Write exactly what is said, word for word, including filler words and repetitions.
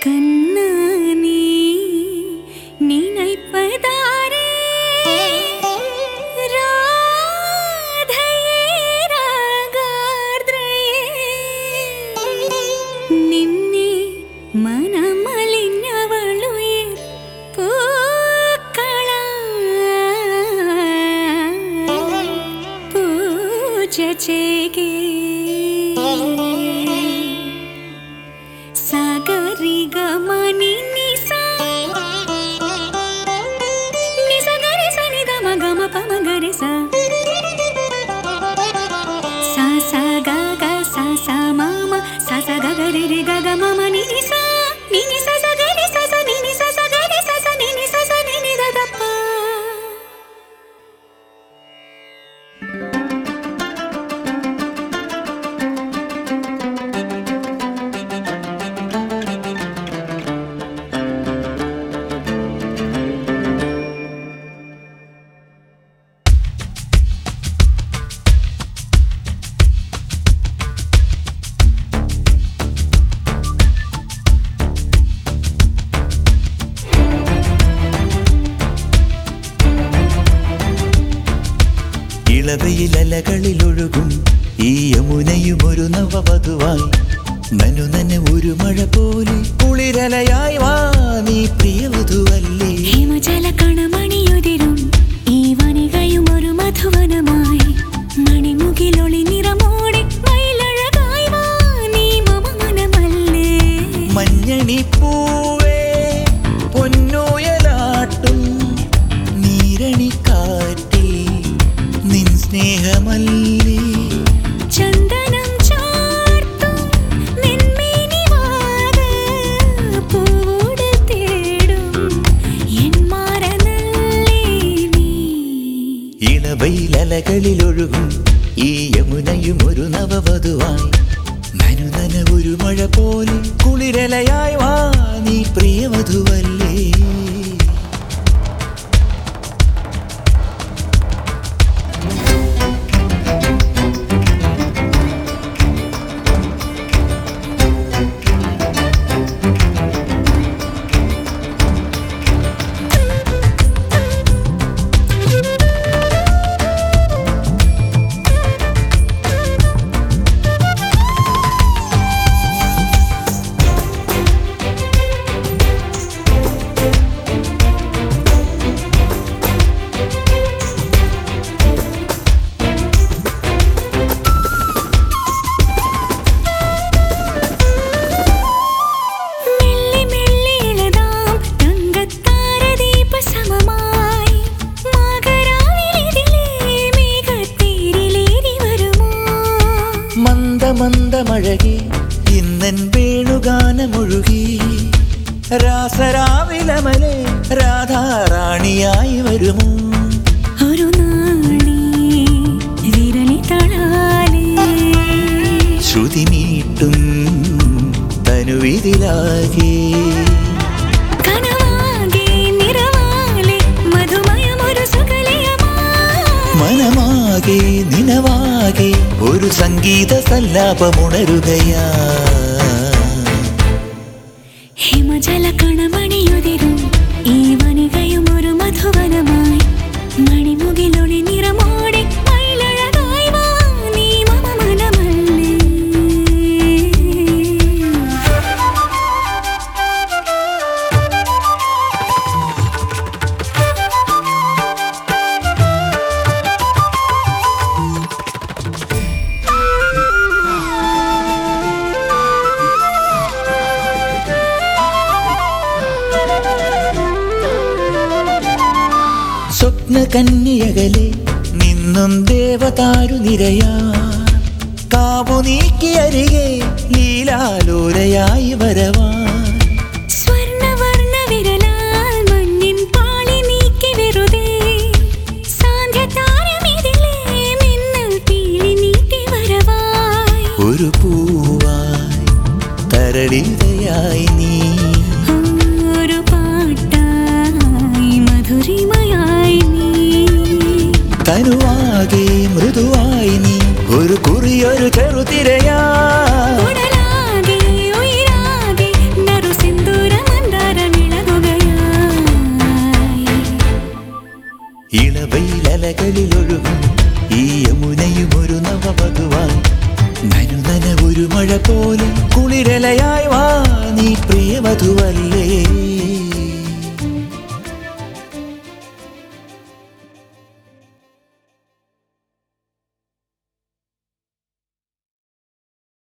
கண்ணானே நினைப்பதாரே ராதையே ராகார்த்ரயே നിന്നെ മനമലിഞ്ഞവളുയിർ പൂക്കള പൂജ ചെയ്യേ സഗരി ഗമനി നിസ നിസ ഗരി സ നി ഗ മ ഗ മ പ മ ഗരി സ സ സ ഗ ഗ സ സ മ മ സ സ ഗ ഗ രി രി ഗ ഗ മ മ നി നി സ നി നി സ സ ഗ രി സ സ നി നി സ സ ഗ രി സ സ നി നി സ സ നി നി ദ ദ പ. ഇളവയിലലകളിലൊഴുകും ഈ യമുനയും ഒരു നവവധുവായി നനുനന ഒരു മഴ പോലെ കുളിരലയായി വാ നീ പ്രിയവധുവല്ലേ. ഹിമജല കണമണിയുതിരും ഈ വനികയും ഒരു മധുവനമായി മണിമുകിലൊളി നിറമോടെ മയിലഴകായി വാ നീ മമ മനമല്ലേ. മഞ്ഞണി പൂവേ പൊന്നോയലാട്ടും നീരണിക്കാറ്റേ നിൻ സ്നേഹമല്ലേ. ചന്ദനം ചാർത്തും നിൻമേനി വാക പൂവോട് തേടും എൻ മാറനല്ലേ നീ. ഇളവയിലലകളിലൊഴുകും ഈ യമുനയും ഒരു നവവധുവായി നനുനന ഒരു മഴ പോലെ കുളിരലയായി വാ നീ പ്രിയവധുവല്ലേ. മന്ദമഴകി ഇന്നൻ വേണുഗാനമൊഴുകി രാസരാവിലമലെ രാധാറാണിയായി വരുമോ. ഒരു നാളി വിരലി തളാലേ ശ്രുതി നീട്ടും തനുവിതിലാകെ കനവാകെ നിറവാലെ മധുമയമൊരു സുഖലയമാ മനമാകെ നിനവാകെ ഒരു സംഗീത സല്ലാപമുണരുകയാ. ഹിമജല കണമണിയുതിരും ഈ വനികയും ഒരു മധുവനമായി മണിമുകിലൊളി നിറമോടെ മയിലഴകായി വാ നീ മമ മനമല്ലേ. സ്വപ്നകന്യകലെ നിന്നും ദേവതാരു നിരയാ കാവു നീക്കിയരികെ ലീലാലോലയായി വരവാൻ. സ്വർണവർണ്ണ വിരലാൽ മഞ്ഞിൻ പാളി നീക്കി വെറുതെ സാന്ധ്യതാരമിതിലേ മിന്നൽ പീലി നീട്ടി വരവായി. ഒരു പൂവായി തരളിതയായി നീ ഒരു പാട്ടായി മധുരിമയായി നീ തനുവാകെ മൃദുവായി നീ ഒരു കുറിയൊരു ചെറുതിരയാ. ഉടലാകെ ഉയിരാകെ നറു സിന്ധു ഇളവയിലലകളിൽ ഒഴുകും ഈ യമുനയും ഒരു നവവധുവായി നനുനന ഒരു മഴ പോലെ കുളിരലയായി വാ നീ പ്രിയവധുവല്ലേ